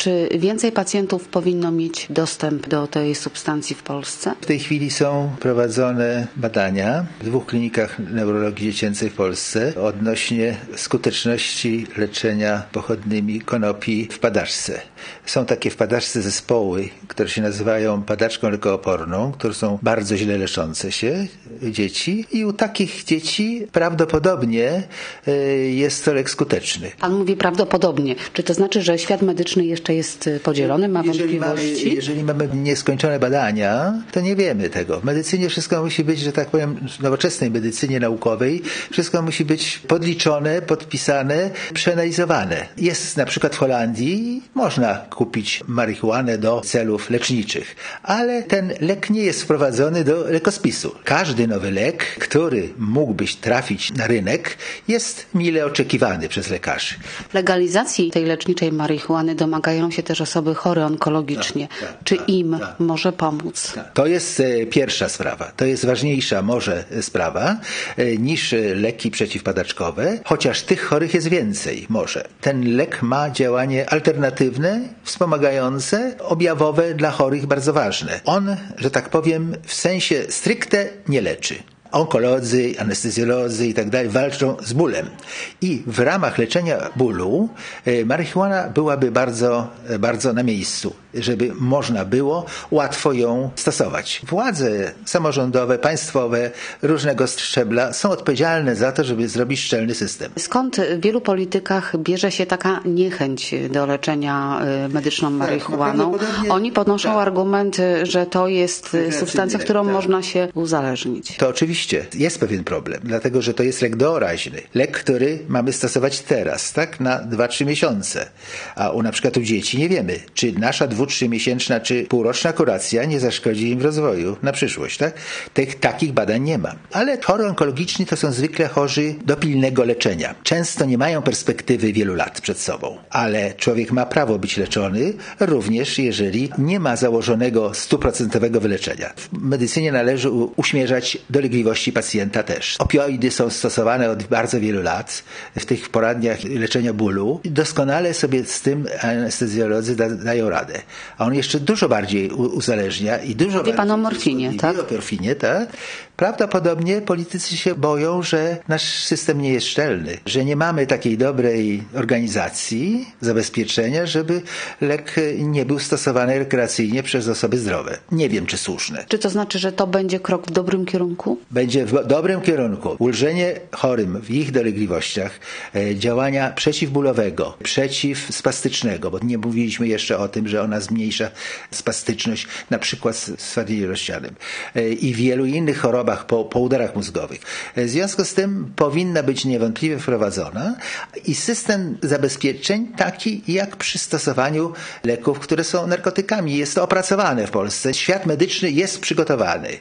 Czy więcej pacjentów powinno mieć dostęp do tej substancji w Polsce? W tej chwili są prowadzone badania w 2 klinikach neurologii dziecięcej w Polsce odnośnie skuteczności leczenia pochodnymi konopi w padaczce. Są takie w padaczce zespoły, które się nazywają padaczką lekooporną, które są bardzo źle leczące się dzieci i u takich dzieci prawdopodobnie jest to lek skuteczny. Pan mówi prawdopodobnie. Czy to znaczy, że świat medyczny jeszcze jest podzielony, ma wątpliwości? Jeżeli mamy nieskończone badania, to nie wiemy tego. W medycynie wszystko musi być, że tak powiem, w nowoczesnej medycynie naukowej, wszystko musi być podliczone, podpisane, przeanalizowane. Jest na przykład w Holandii, można kupić marihuanę do celów leczniczych, ale ten lek nie jest wprowadzony do lekospisu. Każdy nowy lek, który mógłby trafić na rynek, jest mile oczekiwany przez lekarzy. Legalizacji tej leczniczej marihuany domagają się też osoby chore onkologicznie. Czy im może pomóc? To jest pierwsza sprawa. To jest ważniejsza może sprawa niż leki przeciwpadaczkowe, chociaż tych chorych jest więcej może. Ten lek ma działanie alternatywne, wspomagające, objawowe dla chorych bardzo ważne. On, że tak powiem, w sensie stricte nie leczy. Onkolodzy, anestezjolodzy i tak dalej walczą z bólem. I w ramach leczenia bólu marihuana byłaby bardzo, bardzo na miejscu, żeby można było łatwo ją stosować. Władze samorządowe, państwowe, różnego szczebla są odpowiedzialne za to, żeby zrobić szczelny system. Skąd w wielu politykach bierze się taka niechęć do leczenia medyczną marihuaną? Oni podnoszą argument, że to jest substancja, którą można się uzależnić. To oczywiście jest pewien problem, dlatego że to jest lek doraźny. Lek, który mamy stosować teraz, tak, na 2-3 miesiące. A na przykład u dzieci nie wiemy, czy nasza 2-3 miesięczna, czy półroczna kuracja nie zaszkodzi im w rozwoju na przyszłość, tak? Takich badań nie ma. Ale chorzy onkologiczni to są zwykle chorzy do pilnego leczenia. Często nie mają perspektywy wielu lat przed sobą, ale człowiek ma prawo być leczony, również jeżeli nie ma założonego 100% wyleczenia. W medycynie należy uśmierzać dolegliwości pacjenta też. Opioidy są stosowane od bardzo wielu lat w tych poradniach leczenia bólu. Doskonale sobie z tym anestezjolodzy dają radę. A on jeszcze dużo bardziej uzależnia i dużo bardziej... Mówi pan o morfinie, tak? O morfinie, tak. Prawdopodobnie politycy się boją, że nasz system nie jest szczelny, że nie mamy takiej dobrej organizacji, zabezpieczenia, żeby lek nie był stosowany rekreacyjnie przez osoby zdrowe. Nie wiem, czy słuszne. Czy to znaczy, że to będzie krok w dobrym kierunku? Będzie w dobrym kierunku. Ulżenie chorym w ich dolegliwościach, działania przeciwbólowego, przeciwspastycznego, bo nie mówiliśmy jeszcze o tym, że ona zmniejsza spastyczność, na przykład z stwardnieniem rozsianym i wielu innych chorobach po udarach mózgowych. W związku z tym powinna być niewątpliwie wprowadzona i system zabezpieczeń taki jak przy stosowaniu leków, które są narkotykami. Jest to opracowane w Polsce. Świat medyczny jest przygotowany.